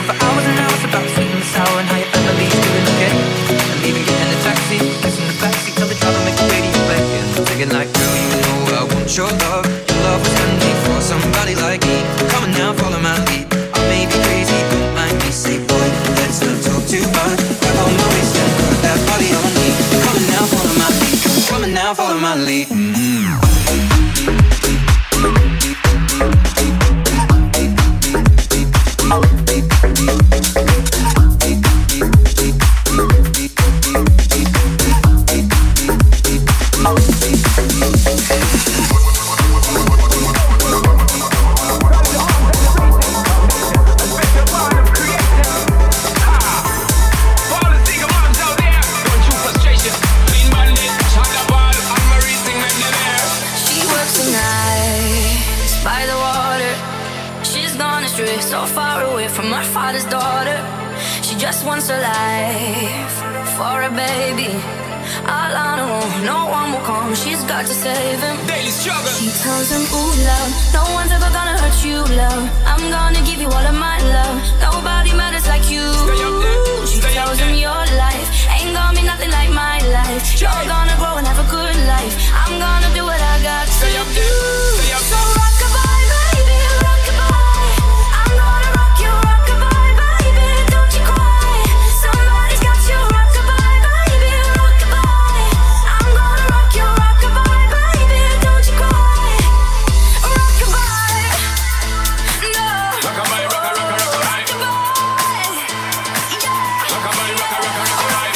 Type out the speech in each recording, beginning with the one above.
talk for hours and hours about the sweet and the sour and how your family's doing okay. And even getting a taxi, kissing the backseat, tell the driver make the radio play. And I'm thinking like, girl, you know I want your love. Your love was handmade for somebody like me. Come on now, follow my lead. I may be crazy, don't mind me. Say, boy, let's not talk too much. Grab on my waist and put that body on me. Come on now, follow my lead. Come on now, follow my lead. Wants a life for a baby, all on her own. No one will come. She's got to save him. Daily struggle. She tells him, "Ooh, love, no one's ever gonna hurt you, love. I'm gonna give you all of my love. Nobody matters like you." She tells him, "Your life ain't gonna be nothing like my life. You're gonna grow and have a good life. I'm gonna do what I got to do." So rock-a-bye, baby, rock-a-bye. I'm gonna rock you, rock-a-bye, baby. Don't you cry. Somebody's got you, rock-a-bye, baby, rock-a-bye. I'm gonna rock you, rock-a-bye, baby. Don't you cry. Rock-a-bye, no. Rock-a-bye, rock-a-bye, rock-a-bye. Yeah. Rock-a-bye, rock-a-bye, rock-a-bye.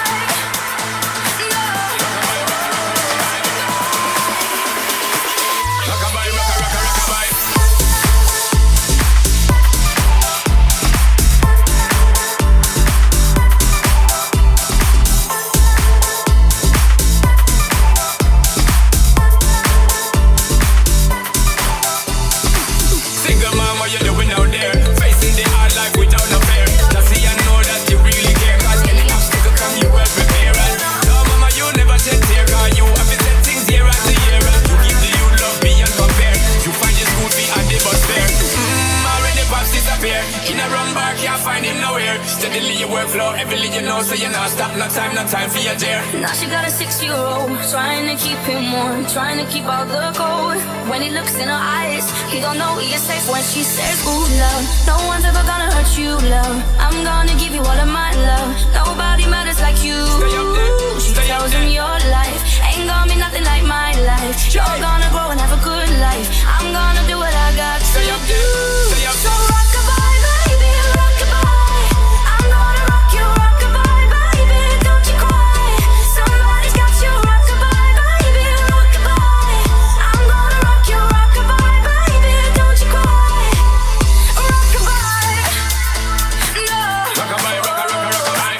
Steadily your workflow, everything you know, so you're not stop, no time for your dear. Now she got a 6-year-old, trying to keep him warm, trying to keep out the cold. When he looks in her eyes, he don't know he is safe when she says, "Ooh, love, no one's ever gonna hurt you, love. I'm gonna give you all of my love. Nobody matters like you." She tells him, "Your life ain't gonna be nothing like my life. You're gonna grow and have a good life. I'm gonna do what I got to do." So rock-a-bye, baby, rock-a-bye. I'm gonna rock you, rock-a-bye, baby. Don't you cry. Somebody's got you, rock-a-bye, baby, rock-a-bye. I'm gonna rock you, rock-a-bye, baby. Don't you cry. Rock-a-bye, no. Rock-a-bye, rock-a-bye, rock-a-bye.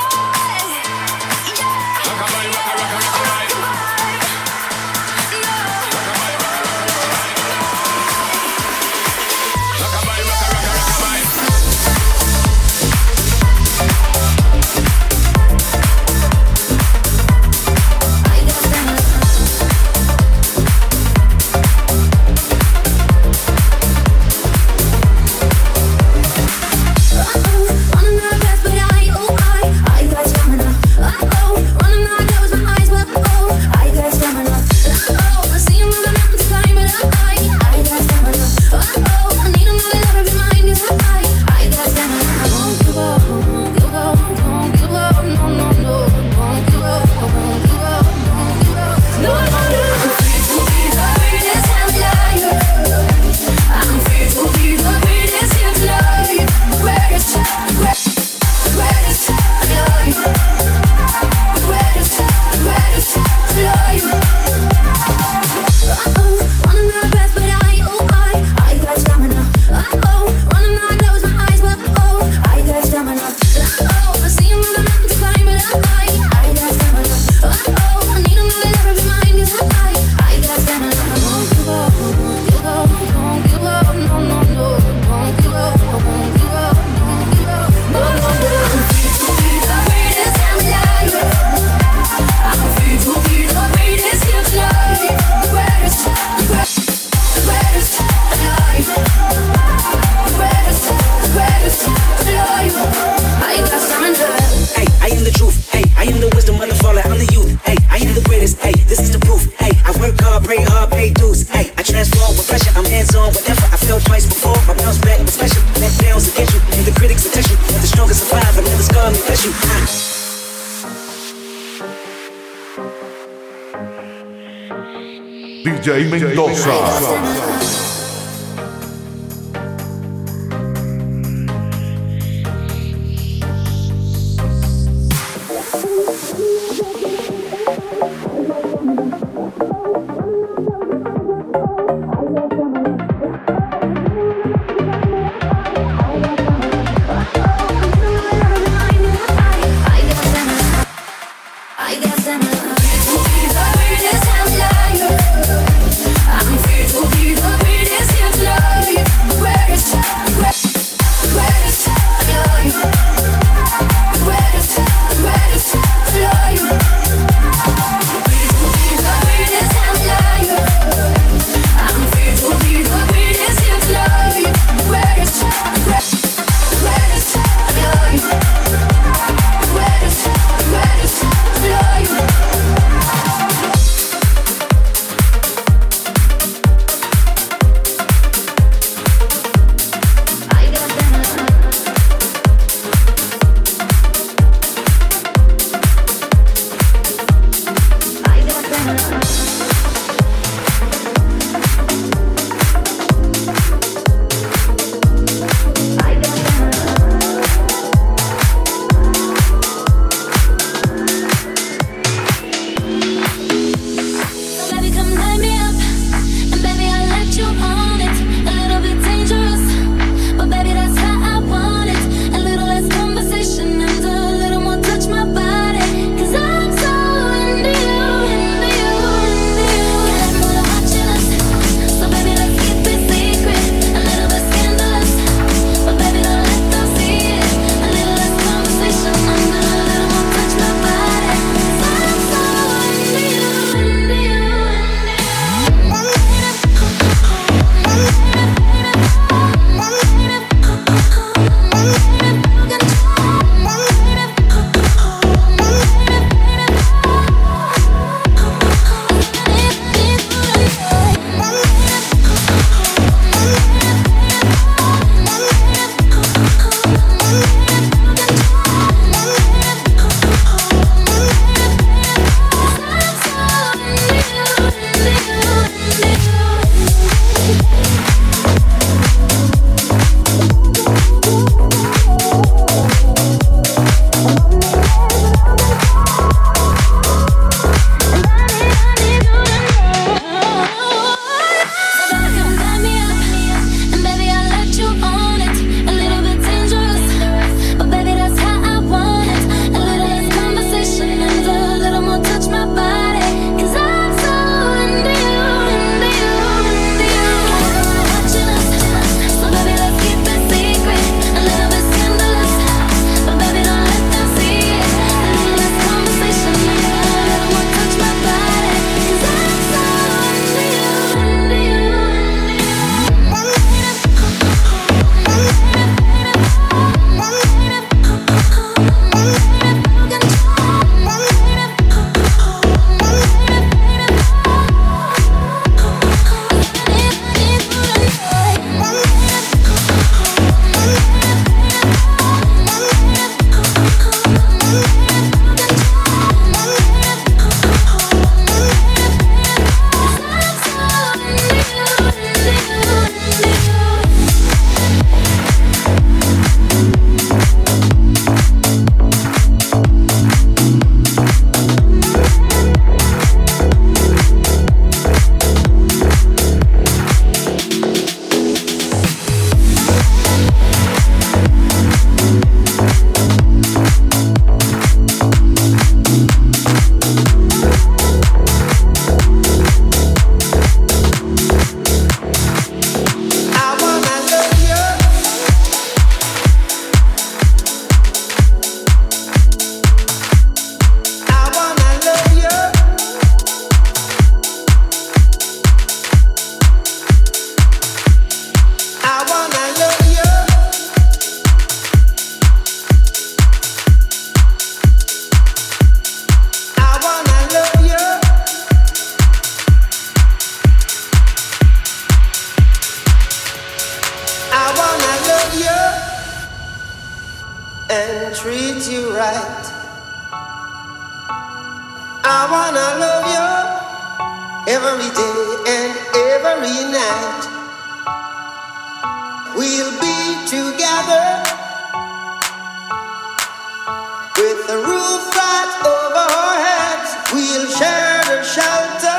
Yeah. Rock-a-bye, rock-a-bye, rock-a-bye. No. Rock-a-bye, rock-a-bye, rock-a-bye. hard, pay dues. Hey, I transform with pressure, I'm hands-on, whatever. I felt twice before, my bounce back was special. Let downs against you, and the critics will test you. The strongest survive, I never scar me, bless you. DJ Mendoza. I'm free to be the and treat you right. I wanna love you every day and every night. We'll be together with the roof right over our heads. We'll share the shelter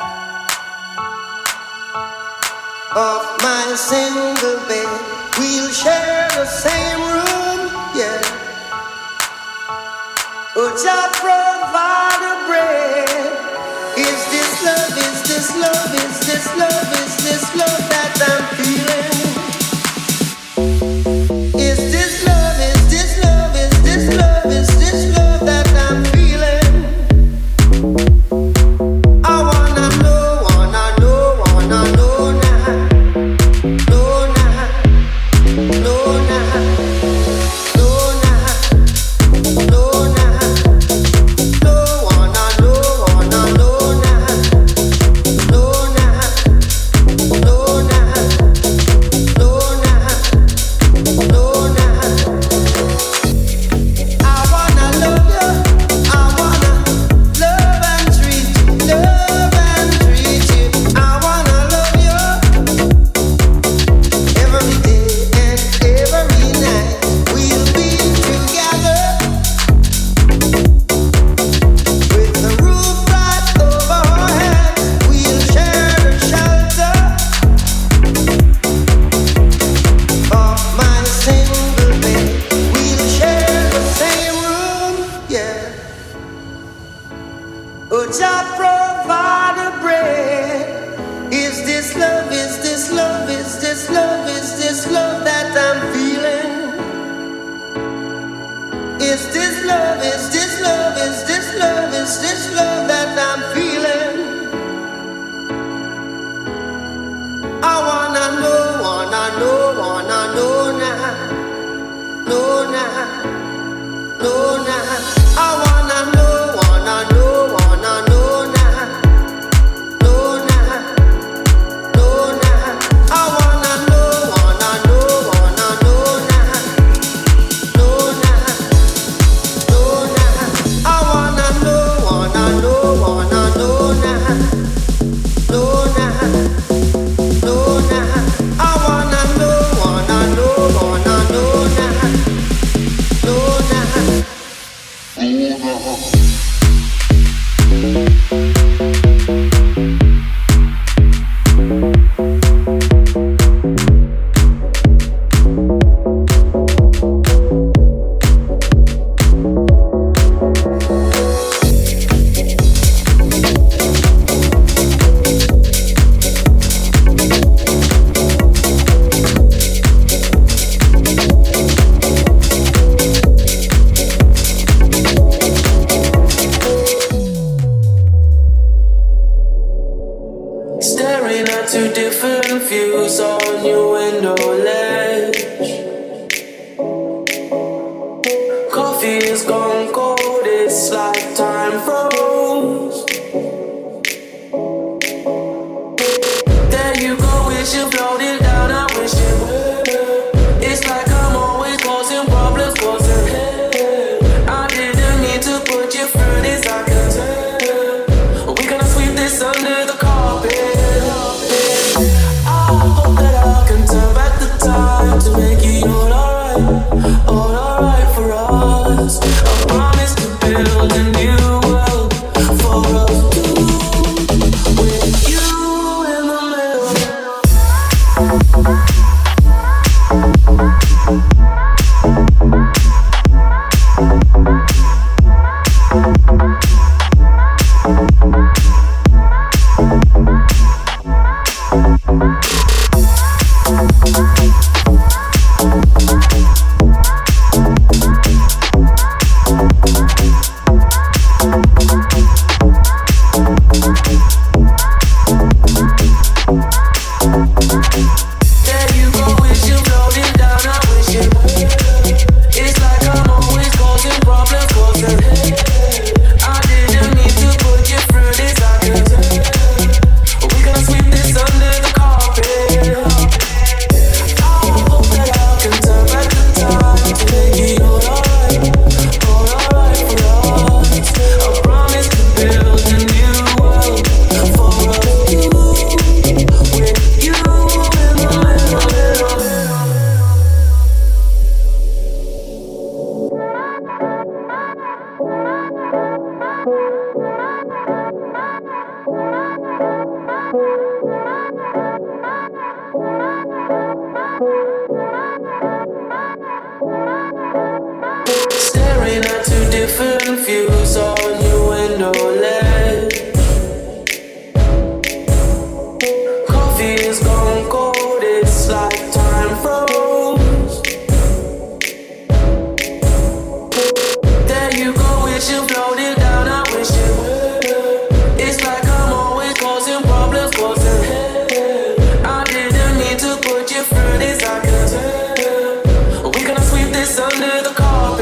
of my single bed. We'll share the same room, yeah. But I provide a bread. Is this love, is this love, is this love, is this love that I'm feeling? Is this love, is this love, is this love, is this love that I'm feeling? I wanna know now. Make it alright. Staring at two different views on your window ledge. Coffee is gone cold, it's like time froze. There you go, wish you floated down, I wish you would. It's like I'm always causing problems, causing hell. I didn't mean to put you through this, I can tell. We gonna sweep this under the carpet.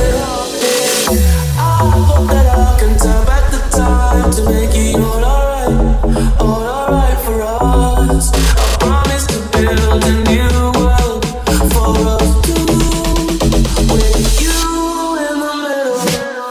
I hope that I can turn back the time to make it all alright for us. I promise to build a new world for us two, with you in the middle.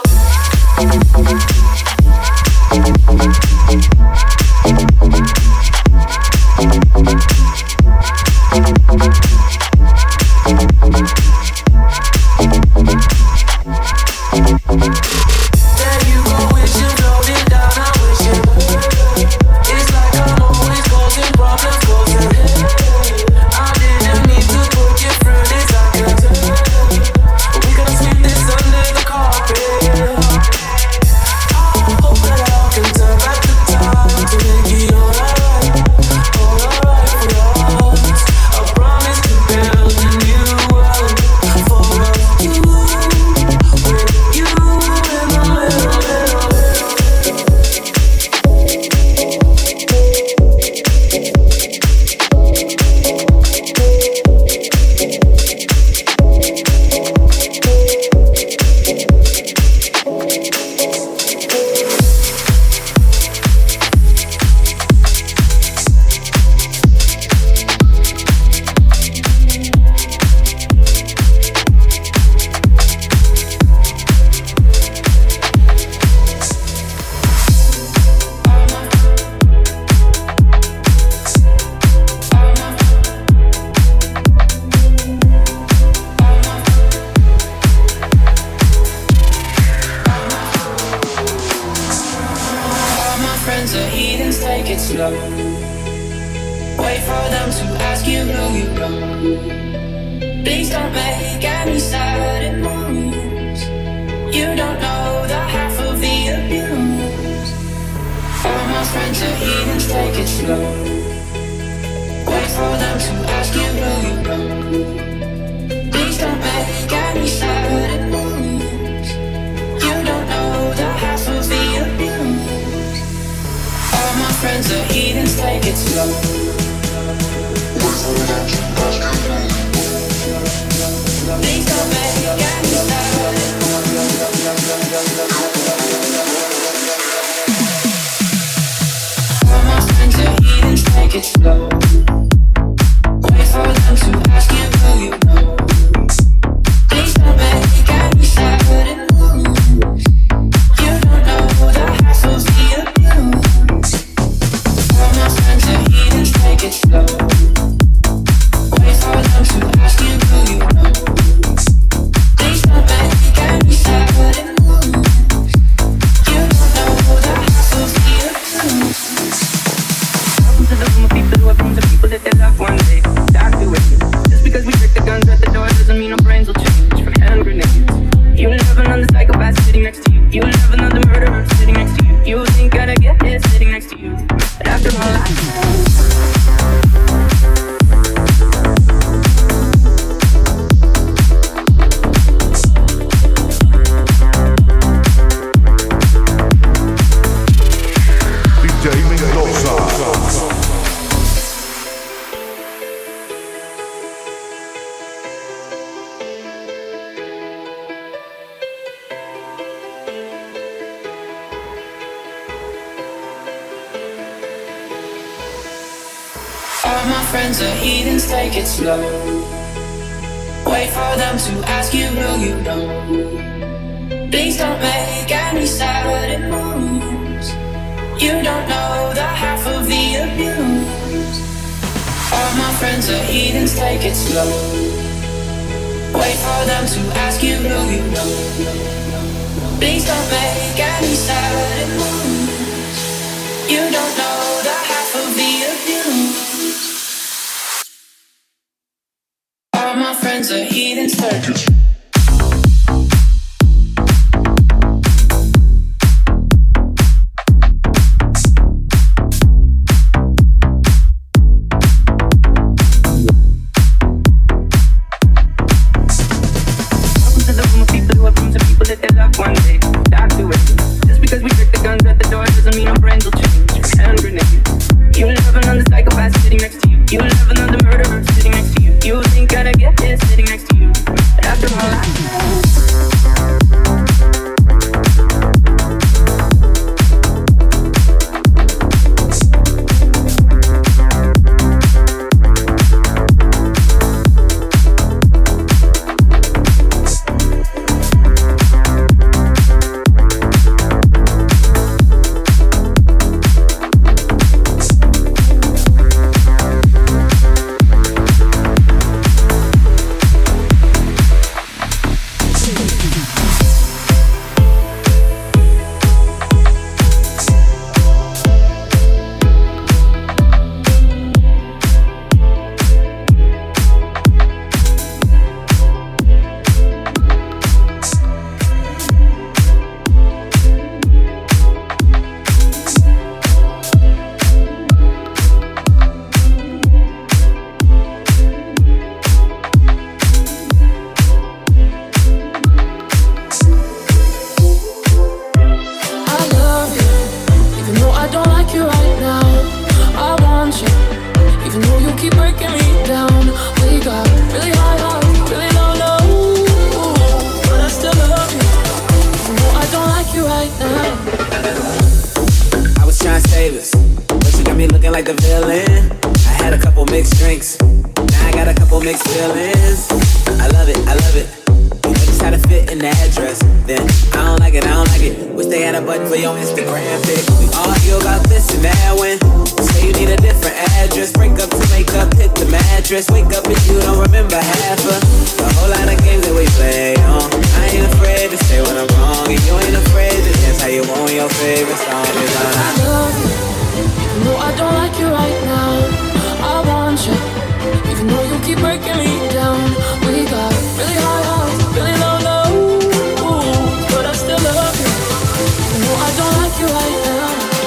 There you go, wish you floated down, I wish you would. It's like I'm always causing problems, causing hell. I didn't mean to put you through this, I can tell. We gonna sweep this under the carpet. I hope that I can turn back the time to make it all alright for us. I promise to build a new world for us two, with you in the middle. All my friends are heathens, take it slow. Wait for them to ask you who you know. Please don't make any sudden moves. You don't know the half of the abuse. All my friends are heathens, take it slow. Wait for them to ask you who you know. Please don't make any sudden moves. You don't know the half of the abuse. All my friends are heathens, take it slow. Please don't make any sudden all my friends are heathens, take it slow. Wait for them to ask you who you know. Please don't make any sudden moves. You don't know the half of the abuse. All my friends are heathens, take it slow. Wait for them to ask you who you know. Please don't make any sudden moves. You don't know the half of the abuse. Welcome to the room of people who have rooms of people that they love one day. Die to it. Just because we trick the guns at the door doesn't mean our brains will change from hand grenades. You will have another psychopath sitting next to you. You will have another murderer sitting next to you. You will think I'd get here sitting next to you. But after all I DJ Mendoza. All my friends are heathens, take it slow. Wait for them to ask you who you know. Please don't make any sudden moves. You don't know the half of the abuse. All my friends are heathens, take it slow. Wait for them to ask you who you know. Please don't make any sudden moves. You don't know the half of the abuse. got a couple mixed feelings. I love it, I love it. You know just how to fit in that dress. Then I don't like it, I don't like it. Wish they had a button for your Instagram pic. We argue about this and that when say you need a different address. Break up to make up, hit the mattress. Wake up if you don't remember half of the whole lot of games that we play on. I ain't afraid to say when I'm wrong, and you ain't afraid to dance how you want your favorite song. I love you, even though I don't like you right now. I want you, even though you keep breaking me down. We got really high highs, really low lows, but I still love you, even though I don't like you right now.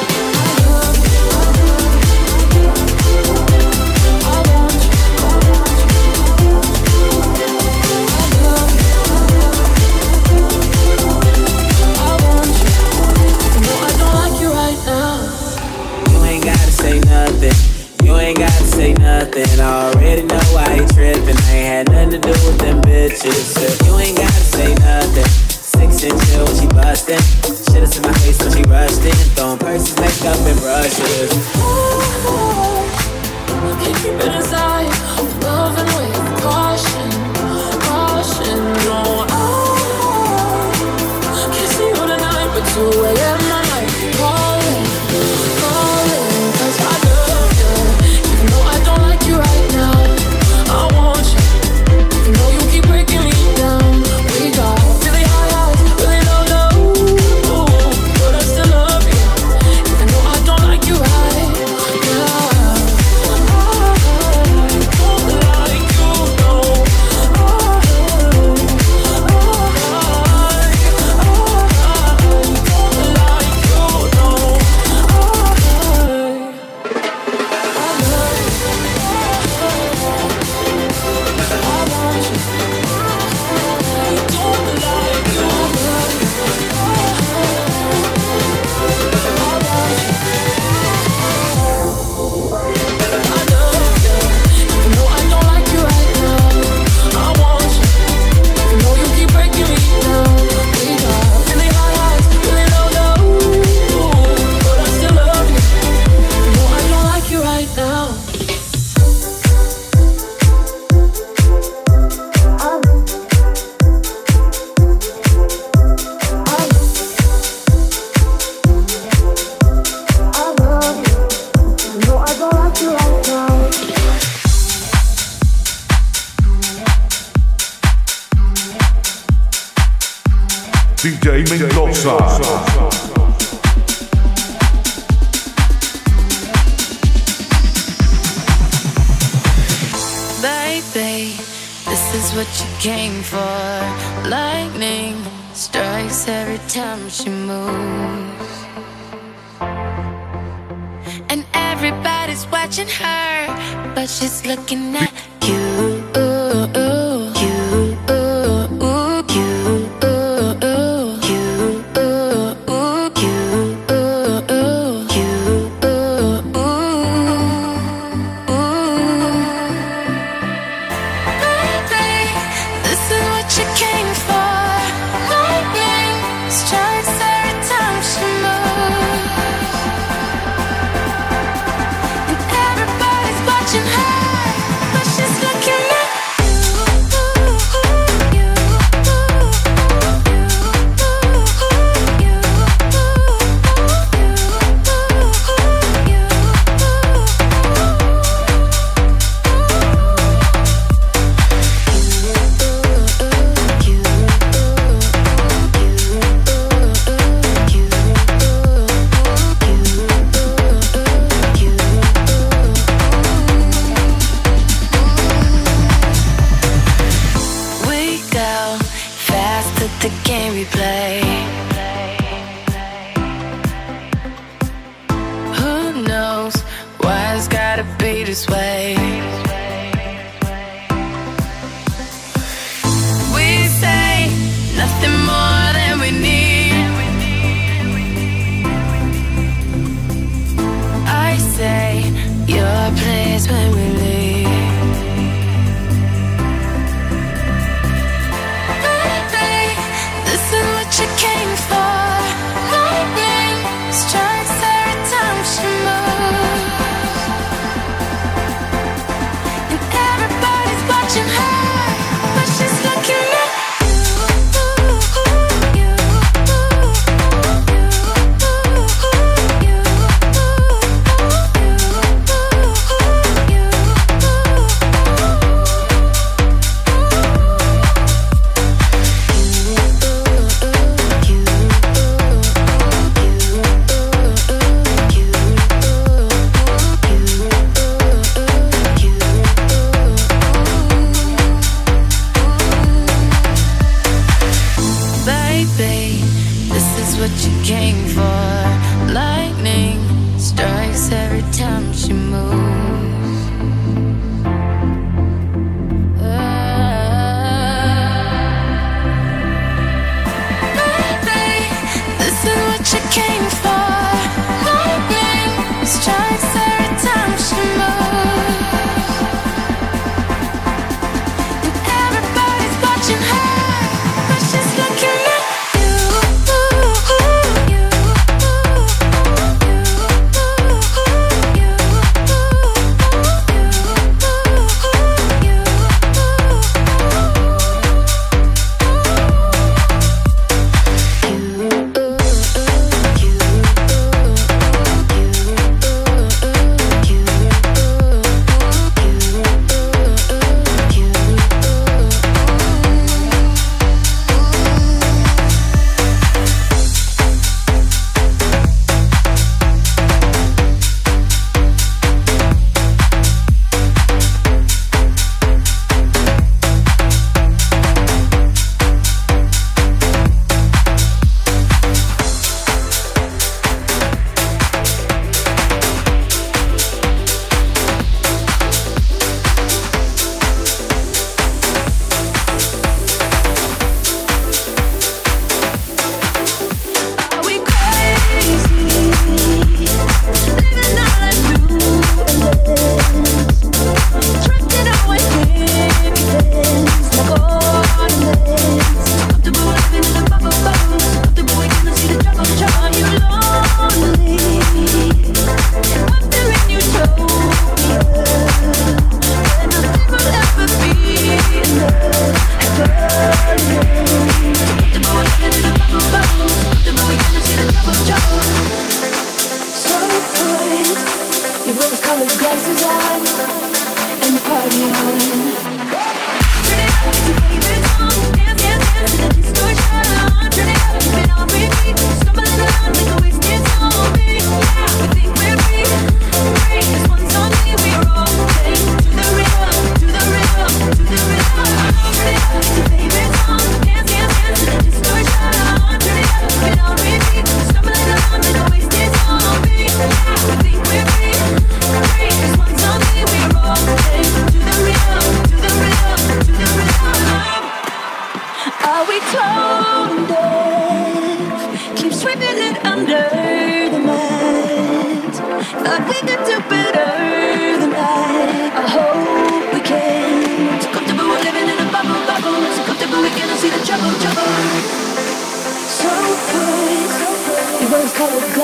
You ain't gotta say nothing. I already know why you trippin'. I ain't had nothing to do with them bitches. You ain't gotta say nothing. 6 and chill when she bustin'. Shit in my face when she rushed in. Throwing purses, makeup, and brushes. Can't keep it inside. Loving with caution, caution. No, I can't see you tonight, but 2 a.m. I might be calling, calling. 'Cause I love you, even though I don't like you right now. I want you, even though you keep breaking me down. We got really high highs, really low lows, but I still love you, even though I don't like you right now. DJ Mendoza. Baby, this is what you came for. Lightning strikes every time she moves, and everybody's watching her, but she's looking at you. Watching her, but she's looking at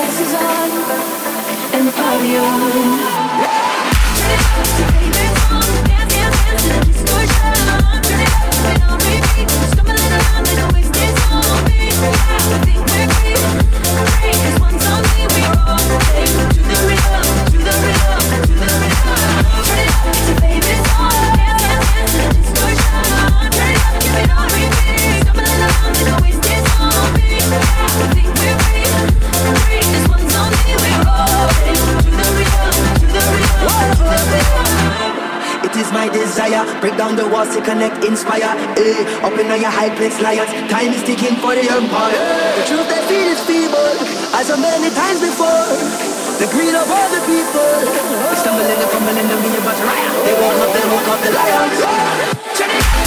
glasses on and party on. Break down the walls to connect, inspire. Up in your high place, lions. Time is ticking for the empire. The truth they feel is feeble, as so many times before. The greed of all the people. They stumbling and fumbling, the meaning but riot. They won't let them woke up the lions. Turn it up.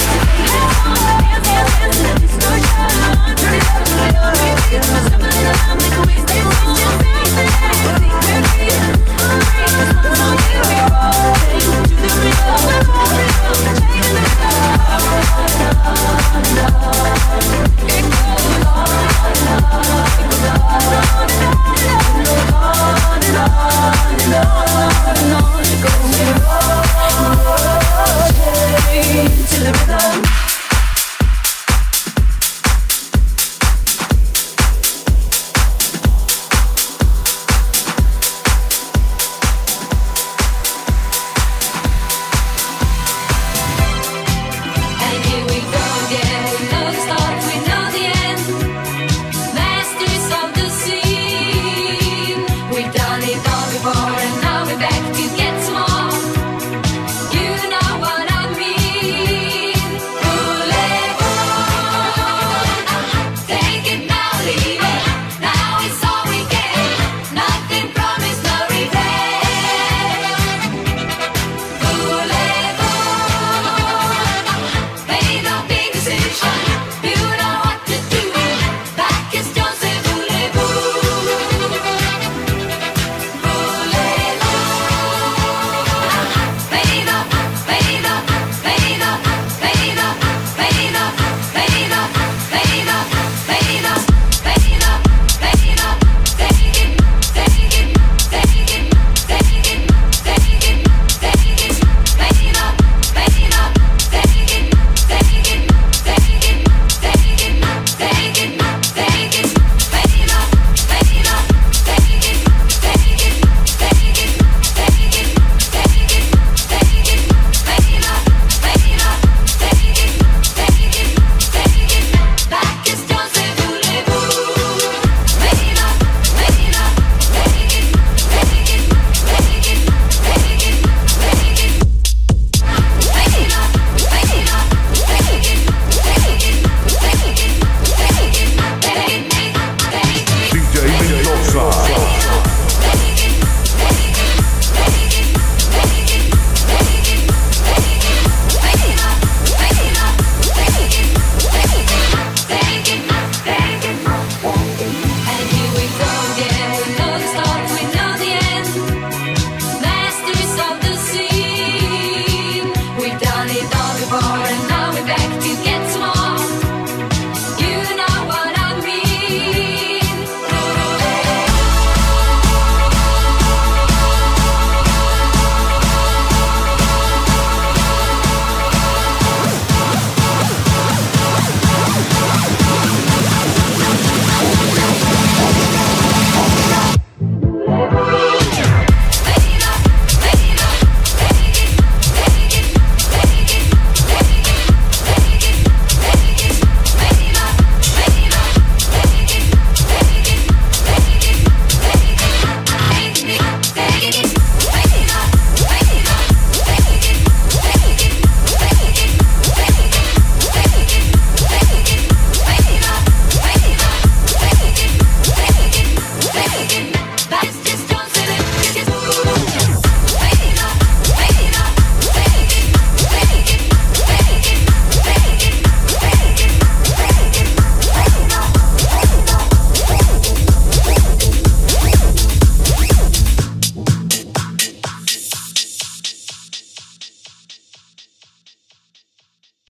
Done it all before.